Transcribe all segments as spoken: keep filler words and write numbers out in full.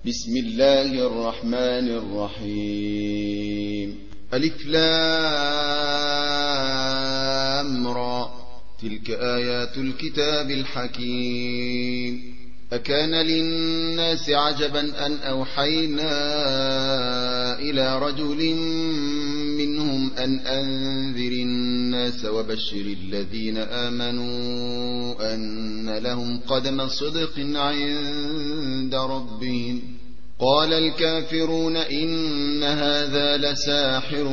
بسم الله الرحمن الرحيم. ألف لام را، تلك آيات الكتاب الحكيم. أكان للناس عجبا أن أوحينا إلى رجل منهم أن أنذر الناس وبشر الذين آمنوا أن لهم قدم صدق عند ربهم. قال الكافرون إن هذا لساحر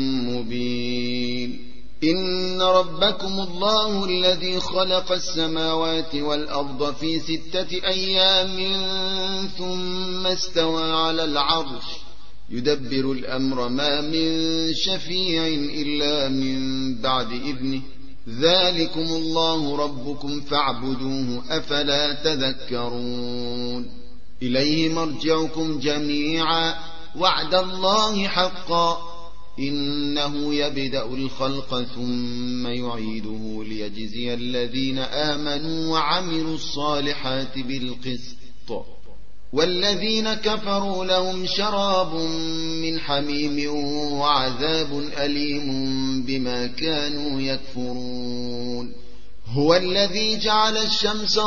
مبين. إن ربكم الله الذي خلق السماوات والأرض في ستة أيام ثم استوى على العرش يدبر الأمر ما من شفيع إلا من بعد إذنه. ذلكم الله ربكم فاعبدوه أفلا تذكرون. إليه مرجعكم جميعا وعد الله حقا إنه يبدأ الخلق ثم يعيده ليجزي الذين آمنوا وعملوا الصالحات بالقسط والذين كفروا لهم شراب من حميم وعذاب أليم بما كانوا يكفرون. هو الذي جعل الشمس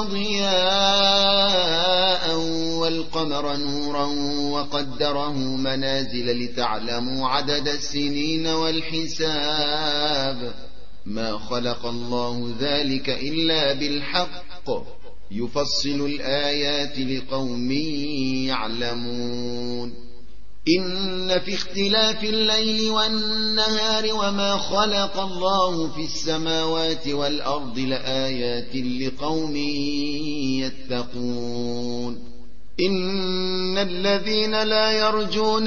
ضياء والقمر نورا وقدره منازل لتعلموا عدد السنين والحساب. ما خلق الله ذلك إلا بالحق يفصل الآيات لقوم يعلمون. إن في اختلاف الليل والنهار وما خلق الله في السماوات والأرض لآيات لقوم يتقون. إن الذين لا يرجون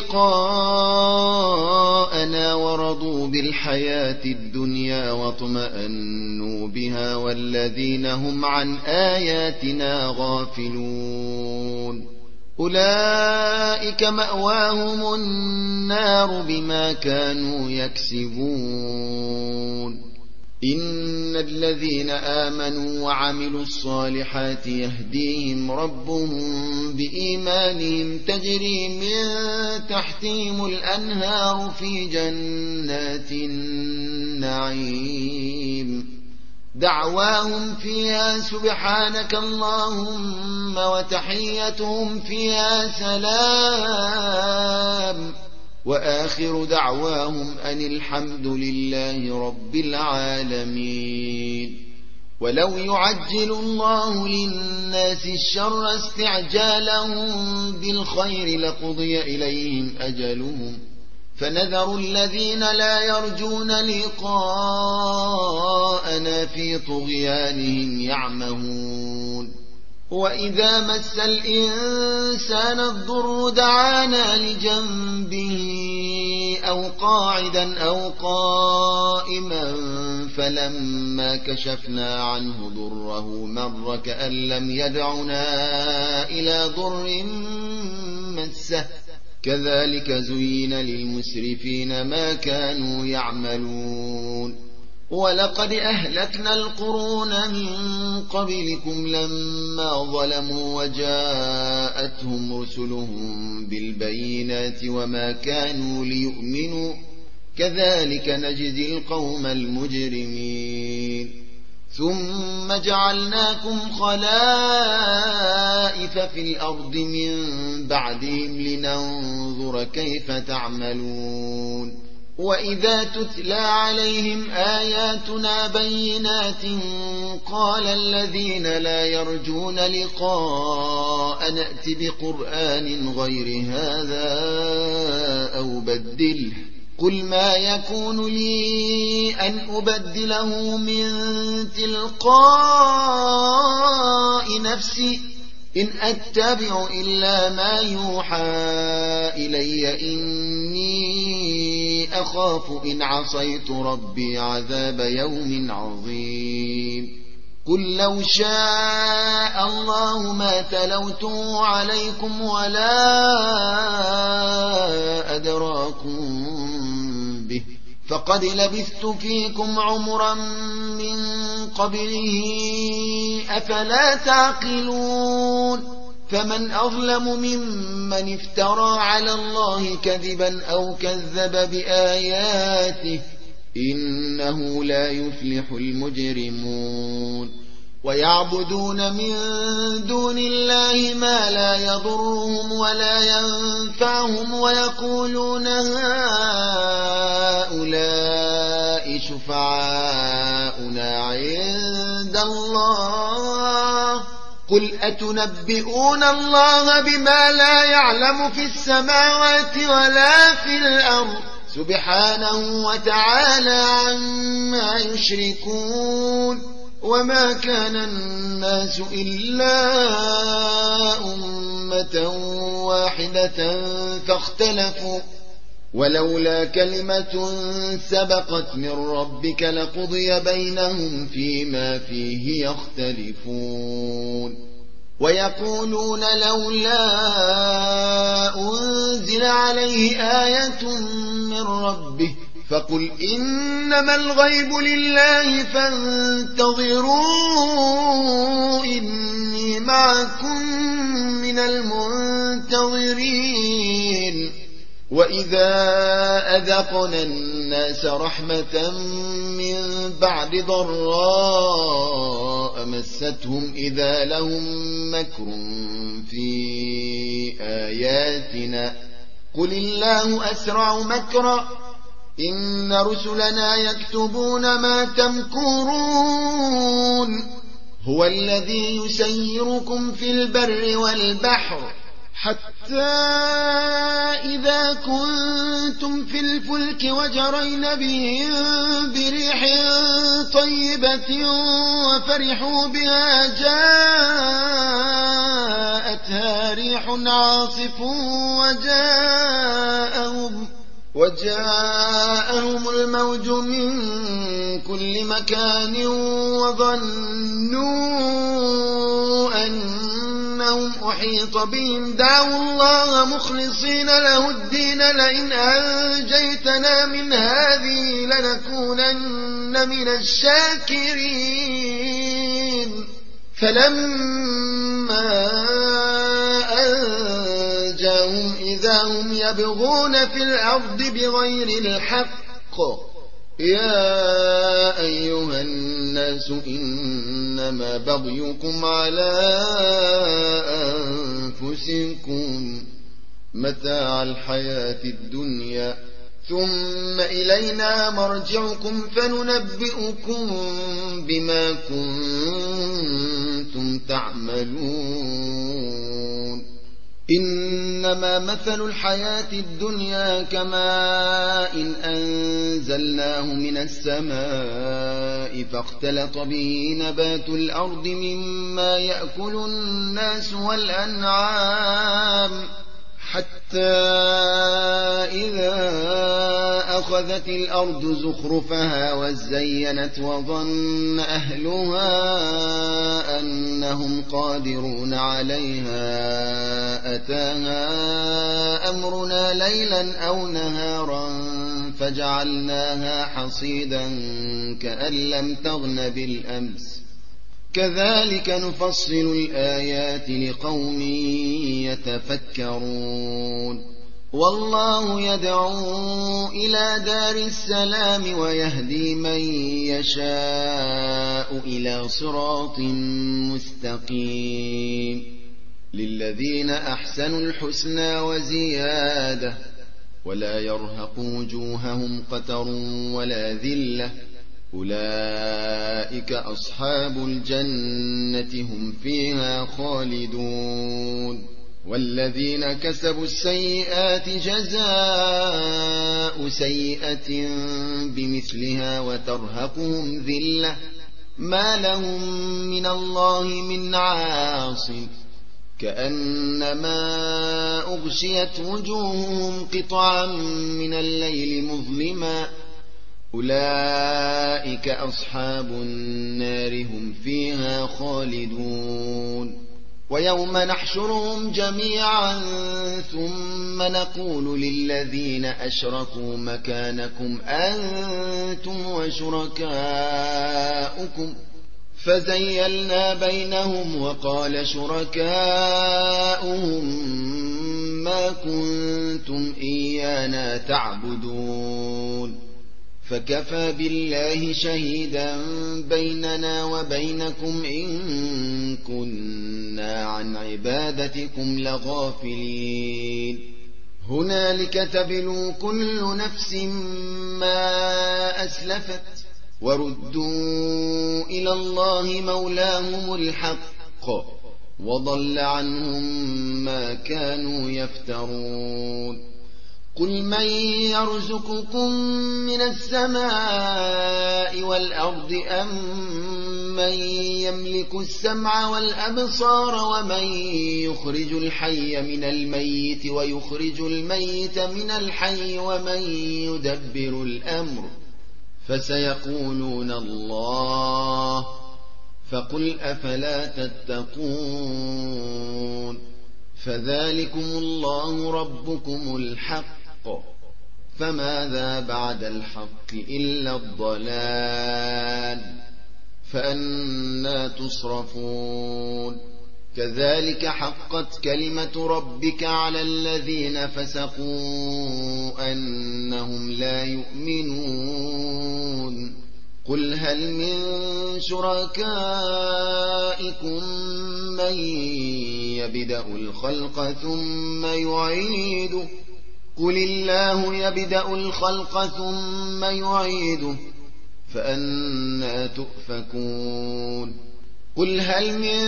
لقاءنا ورضوا بالحياة الدنيا واطمأنوا بها والذين هم عن آياتنا غافلون أولئك مأواهم النار بما كانوا يكسبون. إن الذين آمنوا وعملوا الصالحات يهديهم ربهم بإيمانهم تجري من تحتهم الأنهار في جنات النعيم. دعواهم فيها سبحانك اللهم وتحيتهم فيها سلام وآخر دعواهم أن الحمد لله رب العالمين. ولو يعجل الله للناس الشر استعجالهم بالخير لقضي إليهم أجلهم فنذر الذين لا يرجون لقاءنا في طغيانهم يعمهون. وإذا مس الإنسان الضر دعانا لجنبه أو قاعدا أو قائما فلما كشفنا عنه ضره مر كأن لم يدعنا إلى ضر مسه كذلك زين للمسرفين ما كانوا يعملون. ولقد أهلكنا القرون من قبلكم لما ظلموا وجاءتهم رسلهم بالبينات وما كانوا ليؤمنوا كذلك نجزي القوم المجرمين. ثم جعلناكم خلائف في الأرض من بعدهم لننظر كيف تعملون. وإذا تتلى عليهم آياتنا بينات قال الذين لا يرجون لقاء نأت بقرآن غير هذا أو بدله قل ما يكون لي أن أبدله من تلقاء نفسي إن أتبع إلا ما يوحى إلي إني أخاف إن عصيت ربي عذاب يوم عظيم. قل لو شاء الله ما تلوته عليكم ولا أدراكم به فقد لبثت فيكم عمرا من قبله أفلا تعقلون فمن أظلم ممن افترى على الله كذبا أو كذب بآياته إنه لا يفلح المجرمون ويعبدون من دون الله ما لا يضرهم ولا ينفعهم ويقولون هؤلاء شفعاؤنا عند الله قل أتنبئون الله بما لا يعلم في السماوات ولا في الأرض سبحانه وتعالى عما يشركون وما كان الناس إلا أمة واحدة فاختلفوا ولولا كلمة سبقت من ربك لقضي بينهم فيما فيه يختلفون ويقولون لولا أنزل عليه آية من ربه فقل إنما الغيب لله فانتظروا إني معكم من المنتظرين وإذا أذقنا الناس رحمة من بعد ضراء مستهم إذا لهم مكر في آياتنا قل الله أسرع مكرا إن رسلنا يكتبون ما تمكرون هو الذي يسيركم في البر والبحر حتى إذا كنتم في الفلك وجرين بهم بريح طيبة وفرحوا بها جاءتها ريح عاصف وجاءهم وجاءهم الموج من كل مكان وظنوا أنهم أحيط بهم دعوا الله مخلصين له الدين لئن أنجيتنا من هذه لنكونن من الشاكرين فلما أنجاهم إذا هم يبغون في الأرض بغير الحق يا أيها الناس إنما بغيكم على أنفسكم متاع الحياة الدنيا ثم إلينا مرجعكم فننبئكم بما كنتم تعملون إنما مثل الحياة الدنيا كماء إن أنزلناه من السماء فاختلط به نبات الأرض مما يأكل الناس والأنعام حتى إذا أخذت الأرض زخرفها وزينت وظن أهلها أنهم قادرون عليها أتاها أمرنا ليلا أو نهارا فجعلناها حصيدا كأن لم تغن بالأمس كذلك نفصل الآيات لقوم يتفكرون والله يدعو إلى دار السلام ويهدي من يشاء إلى صراط مستقيم للذين أحسنوا الحسنى وزيادة ولا يرهق وجوههم قتر ولا ذلة أولئك أصحاب الجنة هم فيها خالدون والذين كسبوا السيئات جزاء سيئة بمثلها وترهقهم ذلة ما لهم من الله من عاصم كأنما أغشيت وجوههم قطعا من الليل مظلما أولئك أصحاب النار هم فيها خالدون ويوم نحشرهم جميعا ثم نقول للذين أشركوا مكانكم أنتم وشركاؤكم فزيلنا بينهم وقال شركاؤهم ما كنتم إيانا تعبدون فكفى بالله شهيدا بيننا وبينكم إن كنا عن عبادتكم لغافلين هنالك تبلو كل نفس ما أسلفت وردوا إلى الله مولاهم الحق وضل عنهم ما كانوا يفترون قل من يرزقكم من السماء والأرض أم من يملك السمع والأبصار ومن يخرج الحي من الميت ويخرج الميت من الحي ومن يدبر الأمر فسيقولون الله فقل أفلا تتقون فذلكم الله ربكم الحق فماذا بعد الحق إلا الضلال فأنى تصرفون كذلك حقت كلمة ربك على الذين فسقوا أنهم لا يؤمنون قل هل من شركائكم من يبدأ الخلق ثم يعيده قل الله يبدأ الخلق ثم يعيده فأنى تؤفكون قل هل من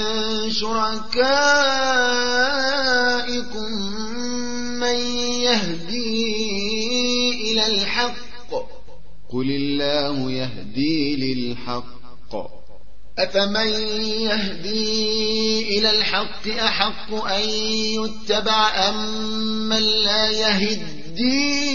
شركائكم من يهدي إلى الحق قل الله يهدي للحق أفمن يهدي إلى الحق أحق أن يتبع أم من لا يهدي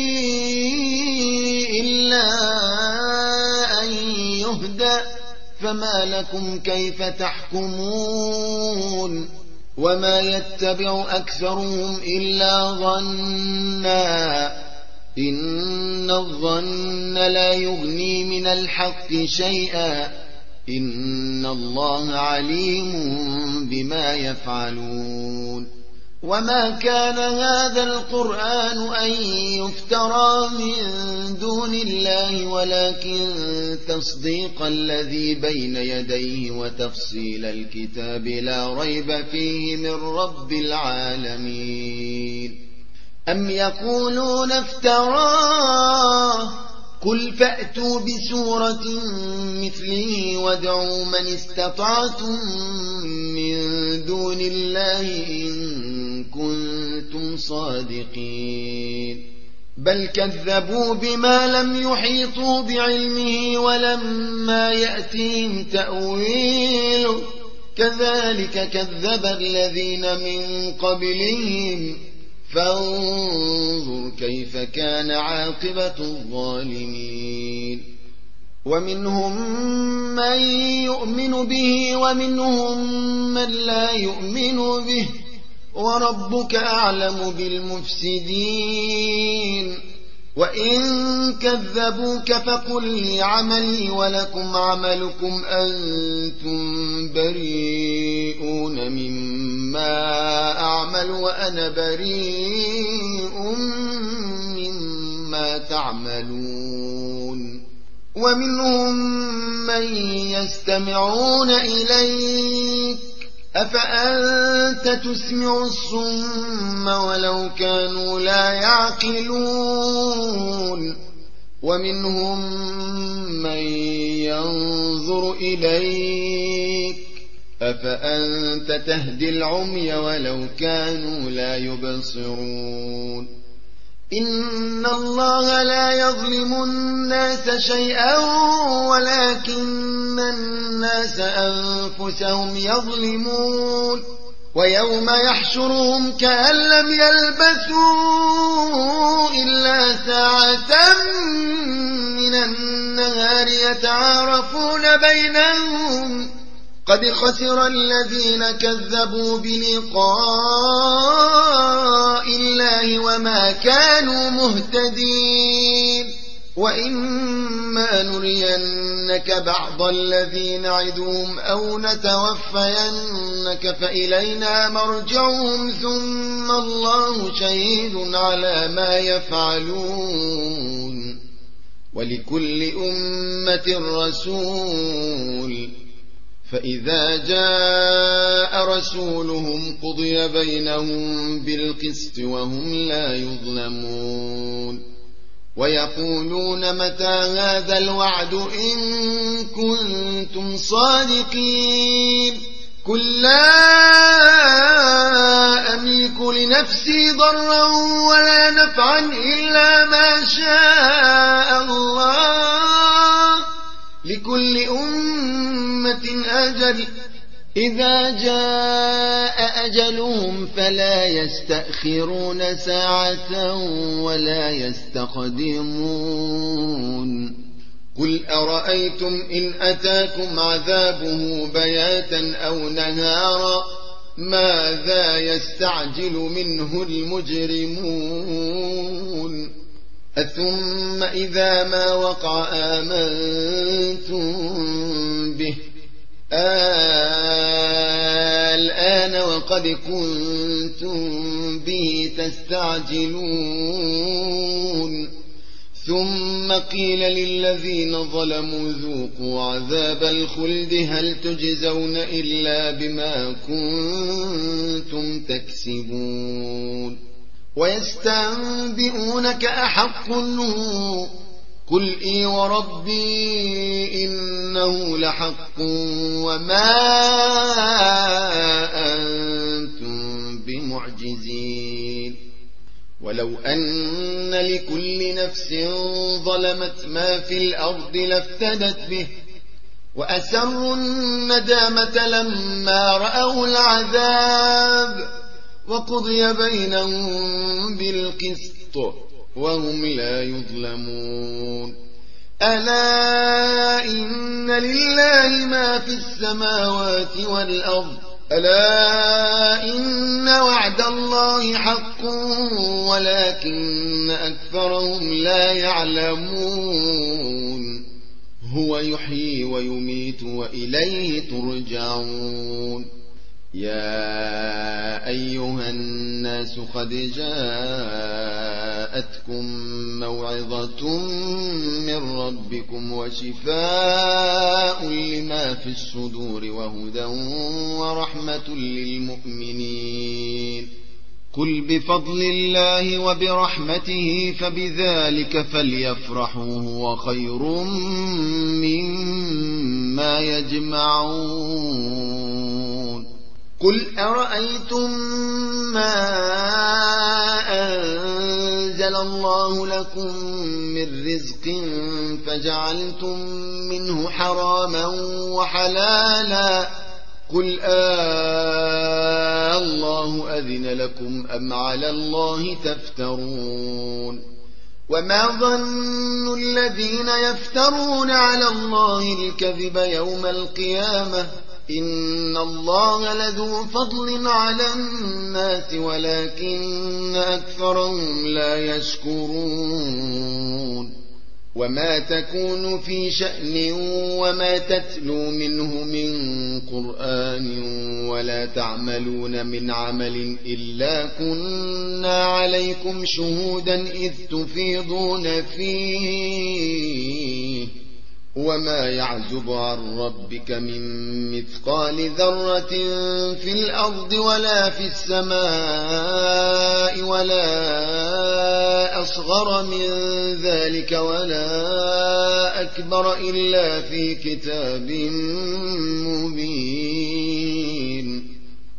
إلا أن يهدى فما لكم كيف تحكمون وما يتبع أكثرهم إلا ظنا إن الظن لا يغني من الحق شيئا إن الله عليم بما يفعلون وما كان هذا القرآن أن يفترى من دون الله ولكن تصديق الذي بين يديه وتفصيل الكتاب لا ريب فيه من رب العالمين أم يقولون افتراه قل فأتوا بسورة مثله وادعوا من استطعتم من دون الله إن كنتم صادقين بل كذبوا بما لم يحيطوا بعلمه ولما يأتيهم تأويله كذلك كذب الذين من قبلهم فانظر كيف كان عاقبة الظالمين ومنهم من يؤمن به ومنهم من لا يؤمن به وربك أعلم بالمفسدين وإن كذبوك فقل لي عملي ولكم عملكم أنتم بريئون مما أعمل وأنا بريء مما تعملون ومنهم من يستمعون إليك أفأنت تسمع الصم ولو كانوا لا يعقلون ومنهم من ينظر إليك أفأنت تهدي العمي ولو كانوا لا يبصرون إن الله لا يظلم الناس شيئا ولكن الناس أنفسهم يظلمون ويوم يحشرهم كأن لم يلبثوا إلا ساعة من النهار يتعارفون بينهم قد خسر الذين كذبوا بلقاء الله وما كانوا مهتدين وإن إما نرينك بعض الذي نعدهم أو نتوفينك فإلينا مرجعهم ثم الله شهيد على ما يفعلون ولكل أمة رسول فإذا جاء رسولهم قضي بينهم بالقسط وهم لا يظلمون ويقولون متى هذا الوعد إن كنتم صادقين قل لا أملك لنفسي ضرا ولا نفعا إلا ما شاء الله لكل أمة أجل إذا جاء أجلهم فلا يستأخرون ساعة ولا يستقدمون قل أرأيتم إن أتاكم عذابه بياتا أو نهارا ماذا يستعجل منه المجرمون أثم إذا ما وقع آمنتم به الآن وقد كنتم به تستعجلون ثم قيل للذين ظلموا ذوقوا عذاب الخلد هل تجزون إلا بما كنتم تكسبون ويستنبئونك أحق هو قل إي وربي إنه لحق وما أنتم بمعجزين ولو أن لكل نفس ظلمت ما في الأرض لافتدت به وأسروا الندامة لما رأوا العذاب وقضي بينهم بالقسط وهم لا يظلمون ألا إن لله ما في السماوات والأرض ألا إن وعد الله حق ولكن أكثرهم لا يعلمون هو يحيي ويميت وإليه ترجعون يا أيها الناس قد جاءتكم موعظة من ربكم وشفاء لما في الصدور وهدى ورحمة للمؤمنين قل بفضل الله وبرحمته فبذلك فليفرحوا هو خير مما يجمعون قل أرأيتم ما أنزل الله لكم من رزق فجعلتم منه حراما وحلالا قل آه الله أذن لكم أم على الله تفترون وما ظن الذين يفترون على الله الكذب يوم القيامة إن الله لذو فضل على الناس ولكن أكثرهم لا يشكرون وما تكون في شأن وما تتلو منه من قرآن ولا تعملون من عمل إلا كنا عليكم شهودا إذ تفيضون فيه وما يعزب عن ربك من مثقال ذرة في الأرض ولا في السماء ولا أصغر من ذلك ولا أكبر إلا في كتاب مبين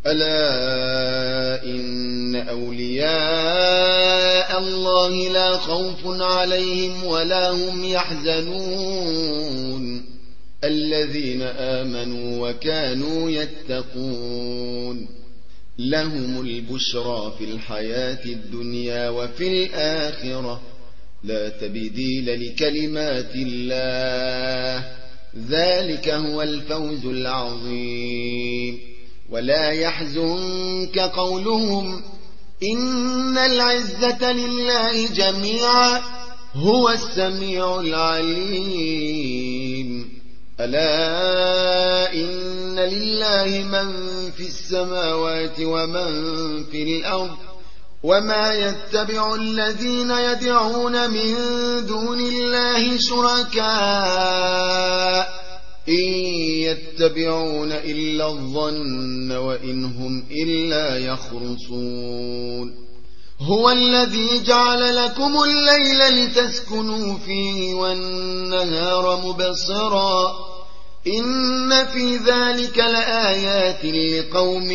ألا إن أولياء الله لا خوف عليهم ولا هم يحزنون الذين آمنوا وكانوا يتقون لهم البشرى في الحياة الدنيا وفي الآخرة لا تبديل لكلمات الله ذلك هو الفوز العظيم ولا يحزنك قولهم إن العزة لله جميعا هو السميع العليم. ألا إن لله من في السماوات ومن في الأرض وما يتبع الذين يدعون من دون الله شركاء إن يتبعون إلا الظن وإن هم إلا يخرصون. هو الذي جعل لكم الليل لتسكنوا فيه والنهار مبصرا إن في ذلك لآيات لقوم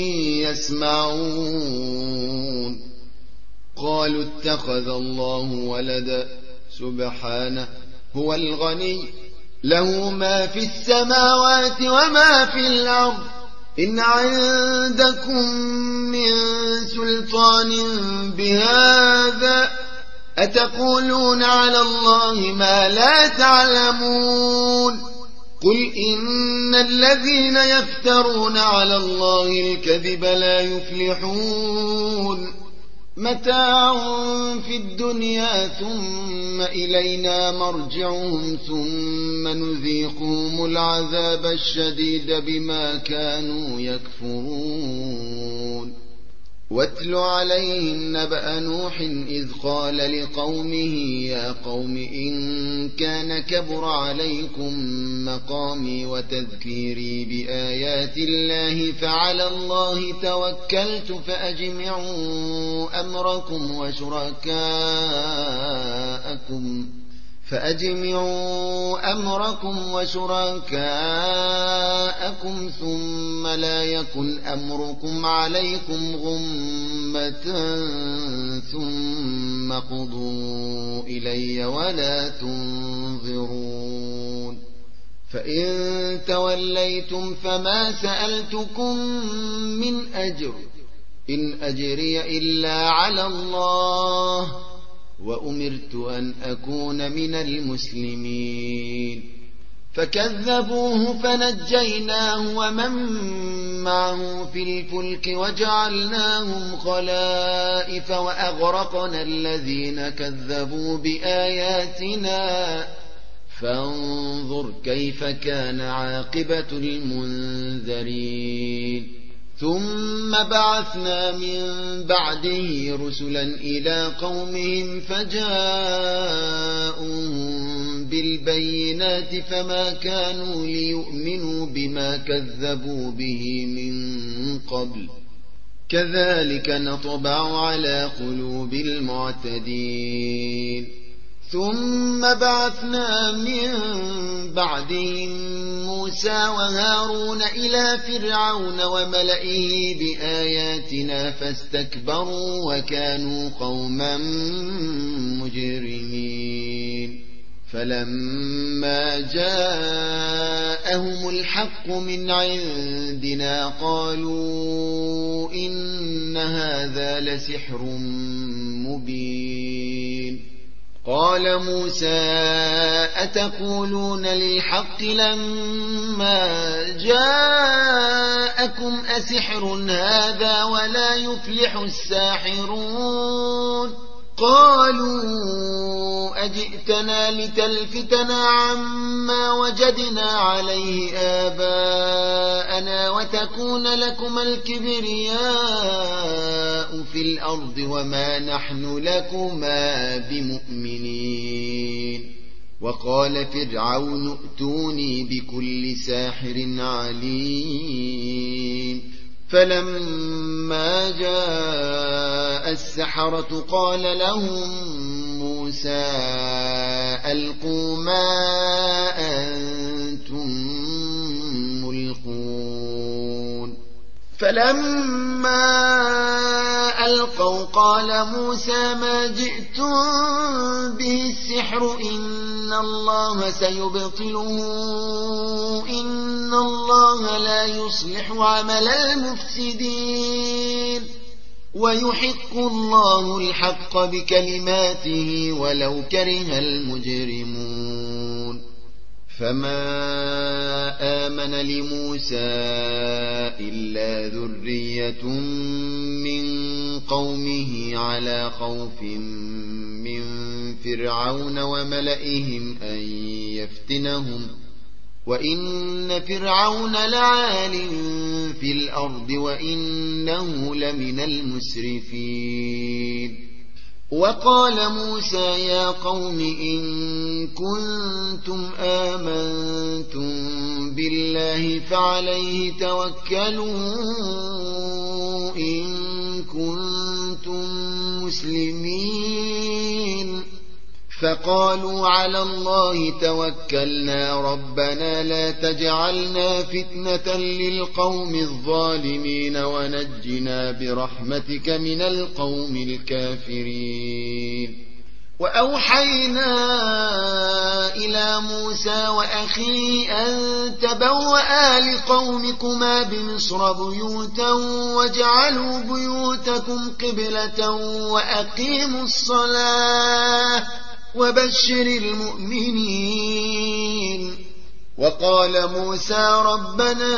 يسمعون. قالوا اتخذ الله ولدا سبحانه هو الغني له ما في السماوات وما في الأرض إن عندكم من سلطان بهذا أتقولون على الله ما لا تعلمون. قل إن الذين يفترون على الله الكذب لا يفلحون. متاع في الدنيا ثم إلينا مرجعهم ثم نذيقهم العذاب الشديد بما كانوا يكفرون. واتل عليهم نبأ نوح إذ قال لقومه يا قوم إن كان كبر عليكم مقامي وتذكيري بآيات الله فعلى الله توكلت فأجمعوا أمركم وشركاءكم فأجمعوا أمركم وشركاءكم ثم لا يكن أمركم عليكم غمة ثم قضوا إلي ولا تنظرون. فإن توليتم فما سألتكم من أجر إن أجري إلا على الله وأمرت أن أكون من المسلمين. فكذبوه فنجيناه ومن معه في الفلك وجعلناهم خلائف وأغرقنا الذين كذبوا بآياتنا فانظر كيف كان عاقبة المنذرين. ثم بعثنا من بعده رسلا إلى قومهم فجاءوهم بالبينات فما كانوا ليؤمنوا بما كذبوا به من قبل كذلك نطبع على قلوب المعتدين. ثم بعثنا من بعدهم موسى وهارون إلى فرعون وملئه بآياتنا فاستكبروا وكانوا قوما مجرمين. فلما جاءهم الحق من عندنا قالوا إن هذا لسحر مبين. قال موسى أتقولون للحق لما جاءكم أسحر هذا ولا يفلح الساحرون. قالوا أجئتنا لتلفتنا عما وجدنا عليه آباءنا وتكون لكما الكبرياء في الأرض وما نحن لكما بمؤمنين. وقال فرعون ائتوني بكل ساحر عليم. فلما جاء السحرة قال لهم موسى ألقوا ما أنتم ملقون. فلما ألقوا قال موسى ما جئتم به السحر إن الله سيبطله إن الله لا يصلح عمل المفسدين ويحق الله الحق بكلماته ولو كره المجرمون. فما آمن لموسى إلا ذرية من قومه على خوف من فرعون وملئهم أن يفتنهم وإن فرعون لعال في الأرض وإنه لمن المسرفين. وقال موسى يا قوم إن كنتم آمنتم بالله فعليه توكلوا إن كنتم مسلمين. فقالوا على الله توكلنا ربنا لا تجعلنا فتنة للقوم الظالمين ونجنا برحمتك من القوم الكافرين. وأوحينا إلى موسى وأخيه أن تبوأ لقومكما بمصر بيوتا واجعلوا بيوتكم قبلة وأقيموا الصلاة وبشر المؤمنين. وقال موسى ربنا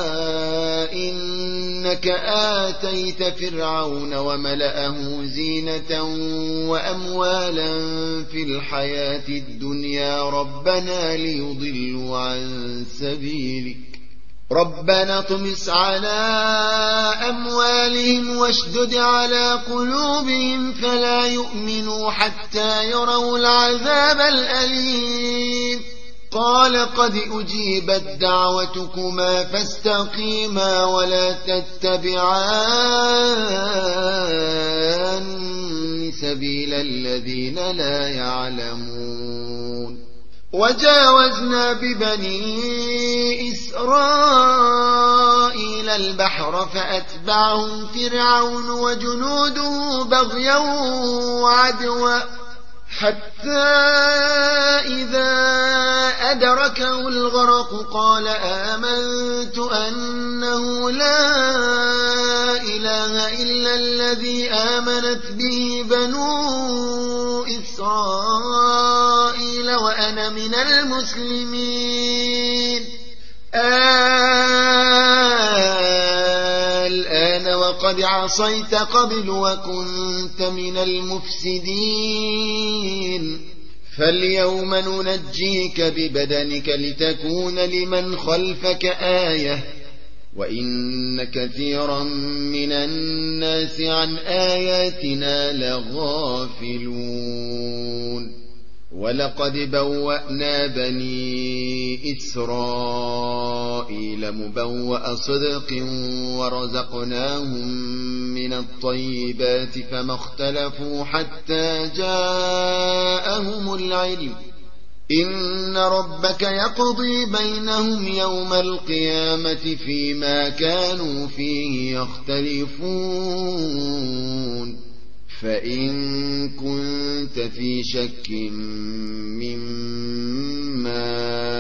إنك آتيت فرعون وملأه زينة وأموالا في الحياة الدنيا ربنا ليضلوا عن سبيلك ربنا اطمس على أموالهم واشدد على قلوبهم فلا يؤمنوا حتى يروا العذاب الأليم. قال قد أجيبت دعوتكما فاستقيما ولا تتبعان سبيل الذين لا يعلمون. وجاوزنا ببني إسرائيل البحر فأتبعهم فرعون وجنوده بغيا وعدوا حتى إذا أدركه الغرق قال آمنت أنه لا إله إلا الذي آمنت به بنو إسرائيل وأنا من المسلمين. الآن وقد عصيت قبل وكنت من المفسدين فاليوم ننجيك ببدنك لتكون لمن خلفك آية وإن كثيرا من الناس عن آياتنا لغافلون. ولقد بوأنا بني إسرائيل مبوأ صدق ورزقناهم من الطيبات فما اختلفوا حتى جاءهم العلم إن ربك يقضي بينهم يوم القيامة فيما كانوا فيه يختلفون. فإن كنت في شك مما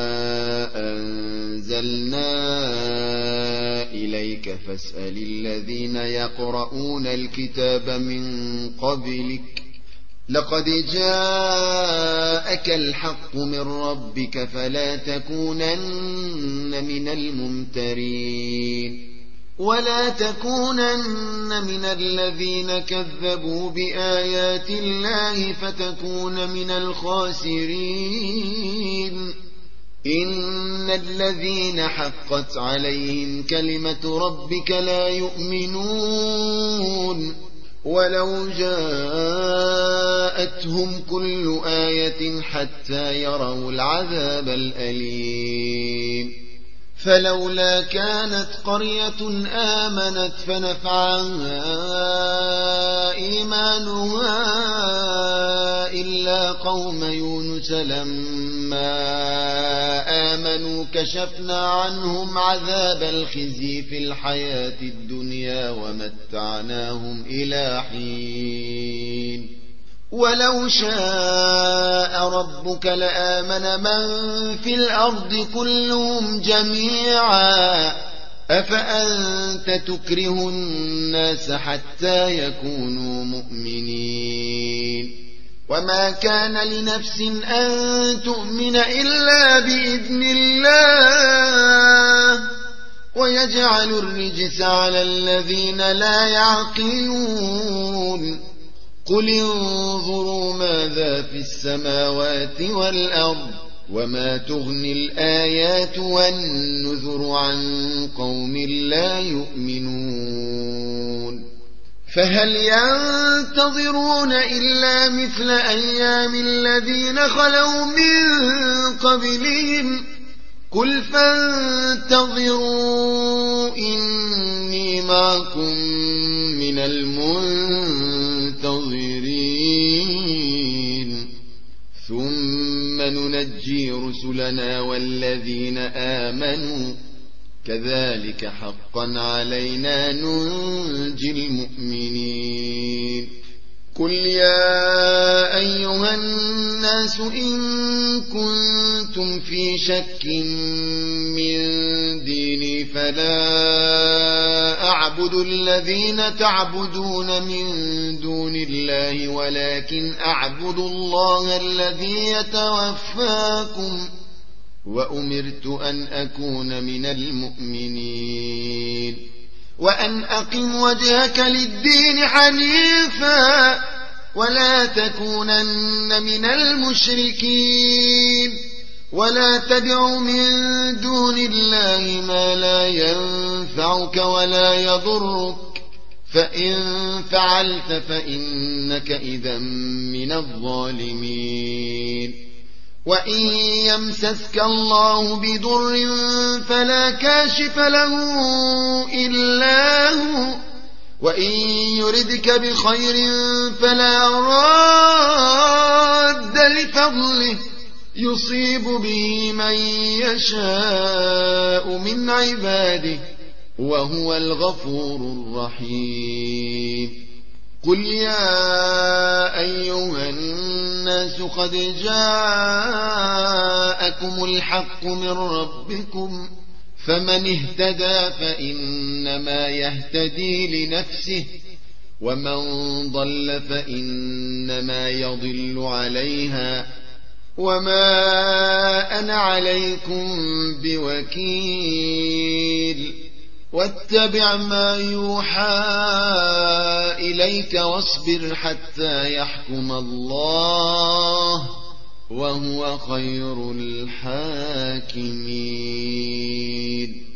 أنزلنا إليك فاسأل الذين يقرؤون الكتاب من قبلك لقد جاءك الحق من ربك فلا تكونن من الممترين. ولا تكونن من الذين كذبوا بآيات الله فتكون من الخاسرين. إن الذين حقت عليهم كلمة ربك لا يؤمنون ولو جاءتهم كل آية حتى يروا العذاب الأليم. فلولا كانت قرية آمنت فنفعها إيمانها إلا قوم يونس لما آمنوا كشفنا عنهم عذاب الخزي في الحياة الدنيا ومتعناهم إلى حين. ولو شاء ربك لآمن من في الأرض كلهم جميعا أفأنت تكره الناس حتى يكونوا مؤمنين. وما كان لنفس أن تؤمن إلا بإذن الله ويجعل الرجس على الذين لا يعقلون. قل انظروا ماذا في السماوات والأرض وما تغني الآيات والنذر عن قوم لا يؤمنون فهل ينتظرون إلا مثل أيام الذين خلوا من قبلهم قل فانتظروا إني معكم من المنتظرين ثم ننجي رسلنا والذين آمنوا كذلك حقا علينا ننجي المؤمنين قل يا أيها الناس إن كنتم في شك من ديني فلا أعبد الذين تعبدون من دون الله ولكن أعبد الله الذي يتوفاكم وأمرت أن أكون من المؤمنين وأن أقم وجهك للدين حنيفا ولا تكونن من المشركين ولا تدع من دون الله ما لا ينفعك ولا يضرك فإن فعلت فإنك إذا من الظالمين وإن يمسسك الله بضر فلا كاشف له إلا هو وإن يردك بخير فلا راد لفضله يصيب به من يشاء من عباده وهو الغفور الرحيم قل يا أيها الناس قد جاءكم الحق من ربكم فمن اهتدى فإنما يهتدي لنفسه ومن ضل فإنما يضل عليها وما أنا عليكم بوكيل واتبع ما يوحى إليك واصبر حتى يحكم الله وهو خير الحاكمين